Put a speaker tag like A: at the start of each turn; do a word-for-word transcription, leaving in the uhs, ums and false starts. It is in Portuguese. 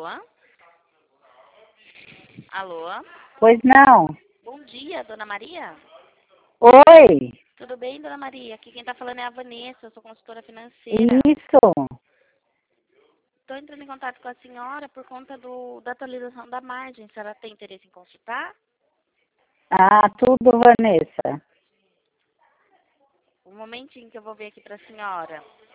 A: Alô? Alô?
B: Pois não.
A: Bom dia, dona Maria.
B: Oi.
A: Tudo bem, dona Maria? Aqui quem tá falando é a Vanessa, eu sou consultora financeira.
B: Isso.
A: Estou entrando em contato com a senhora por conta do, da atualização da margem. A senhora tem interesse em consultar?
B: Ah, tudo, Vanessa.
A: Um momentinho que eu vou ver aqui para a senhora.